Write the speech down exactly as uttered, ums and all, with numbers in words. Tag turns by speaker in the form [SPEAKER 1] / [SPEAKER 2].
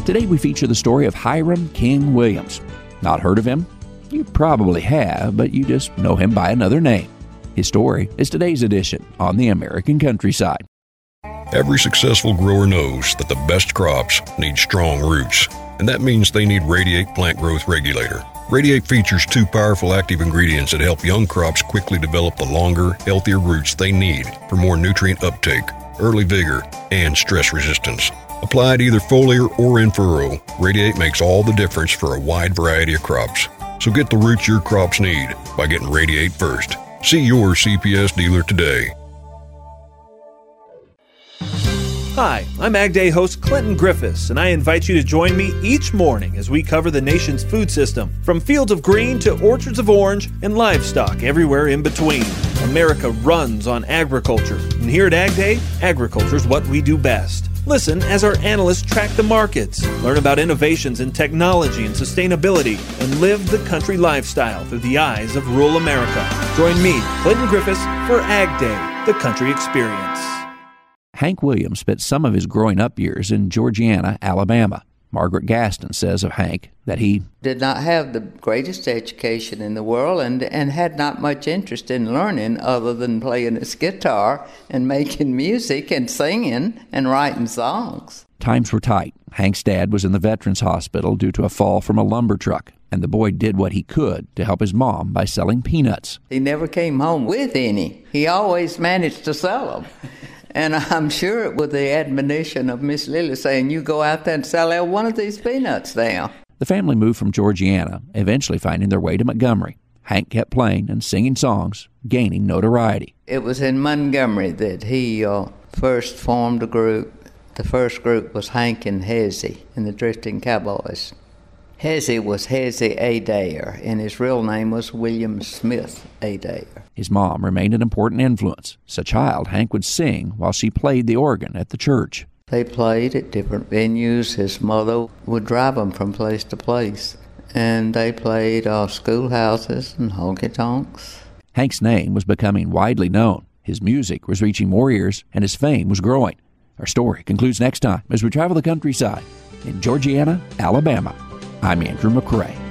[SPEAKER 1] Today we feature the story of Hiram King Williams. Not heard of him? You probably have, but you just know him by another name. His story is today's edition on the American Countryside.
[SPEAKER 2] Every successful grower knows that the best crops need strong roots, and that means they need Radiate Plant Growth Regulator. Radiate features two powerful active ingredients that help young crops quickly develop the longer, healthier roots they need for more nutrient uptake, early vigor, and stress resistance. Applied either foliar or in furrow, Radiate makes all the difference for a wide variety of crops. So get the roots your crops need by getting Radiate first. See your C P S dealer today.
[SPEAKER 3] Hi, I'm Ag Day host Clinton Griffiths, and I invite you to join me each morning as we cover the nation's food system, from fields of green to orchards of orange and livestock everywhere in between. America runs on agriculture, and here at Ag Day, agriculture is what we do best. Listen as our analysts track the markets, learn about innovations in technology and sustainability, and live the country lifestyle through the eyes of rural America. Join me, Clinton Griffiths, for Ag Day, the country experience.
[SPEAKER 1] Hank Williams spent some of his growing up years in Georgiana, Alabama. Margaret Gaston says of Hank that he
[SPEAKER 4] did not have the greatest education in the world and, and had not much interest in learning other than playing his guitar and making music and singing and writing songs.
[SPEAKER 1] Times were tight. Hank's dad was in the Veterans Hospital due to a fall from a lumber truck, and the boy did what he could to help his mom by selling peanuts.
[SPEAKER 4] He never came home with any. He always managed to sell them. And I'm sure with the admonition of Miss Lily saying, you go out there and sell out one of these peanuts now.
[SPEAKER 1] The family moved from Georgiana, eventually finding their way to Montgomery. Hank kept playing and singing songs, gaining notoriety.
[SPEAKER 4] It was in Montgomery that he uh, first formed a group. The first group was Hank and Hezzy and the Drifting Cowboys. Hezzy was Hezzy Adair, and his real name was William Smith Adair.
[SPEAKER 1] His mom remained an important influence. As a child, Hank would sing while she played the organ at the church.
[SPEAKER 4] They played at different venues. His mother would drive them from place to place. And they played uh, schoolhouses and honky-tonks.
[SPEAKER 1] Hank's name was becoming widely known. His music was reaching more ears, and his fame was growing. Our story concludes next time as we travel the countryside in Georgiana, Alabama. I'm Andrew McCrae.